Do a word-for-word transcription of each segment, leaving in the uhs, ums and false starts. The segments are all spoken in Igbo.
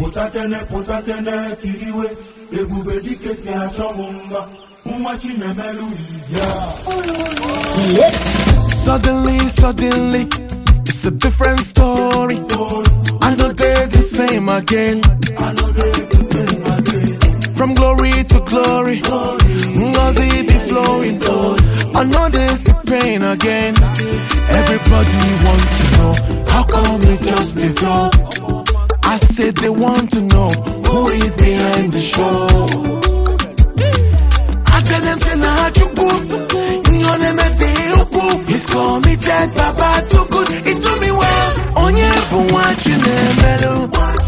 Potatene, potatene, kiriwe, ebube dike si achomunga, umachi nemelu izya. Suddenly, suddenly, it's a different story. I know they're the same again. I know they're the same again. From glory to glory, Ngozi be flowing. I know there's the pain again. Everybody want to know, how come it just the flow? I said they want to know, who is behind the show? I tell them to not you good. You never do. He's called me dead, Baba too good. He do me well. Onye bu watching the melu.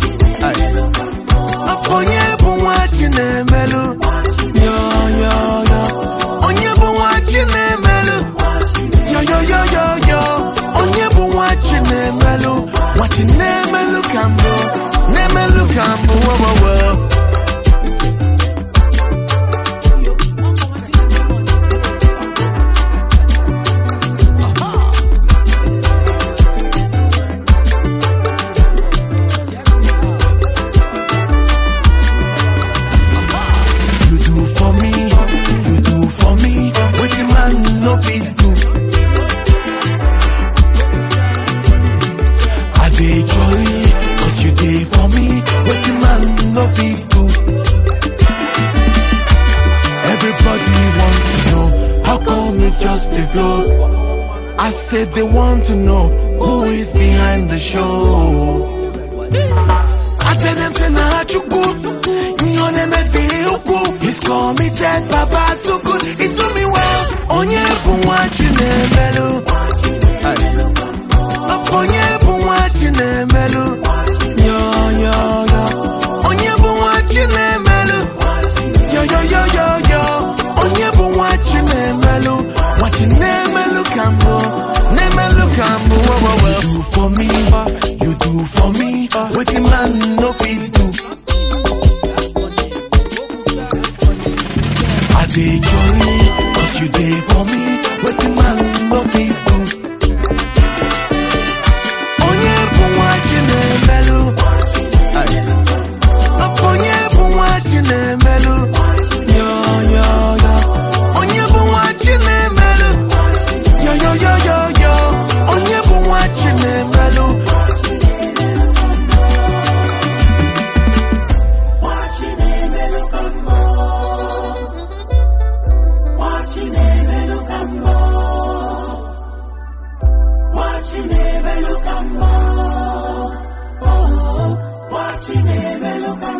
Onye bu watching the melu. Yo yo yo. Onye bu watching the melu. Yo yo yo yo yo. Onye bu watching the melu. Watching the melu kambo. Ne melu kambo. Wo wo wo. No fit do. I dey jolly, cause you dey for me. What you man no fit do. Everybody want to know, how come it just dey flow? I said they want to know, who is behind the show? I tell them to not you good. You never dey. He's called me dead, Baba too good. He do me well. Onye bu watching the melu. Onye bu watching the melu. Yo yo yo. Onye bu watching the melu. Yo yo yo yo yo. Onye bu watching the melu. Watching the melu kambo. Ne melu kambo. You do for me, you do for me. Wetin man no fit do. I dey jolly, cause you dey for me. Wetin man no fit do. Onye bu watching the melu. Onye bu watching the melu. Yo yo yo. Onye bu watching the melu. Yo yo yo yo yo. Onye bu watching the melu. Watching the melu kambo. Watching the look and watching the look and oh, watching the look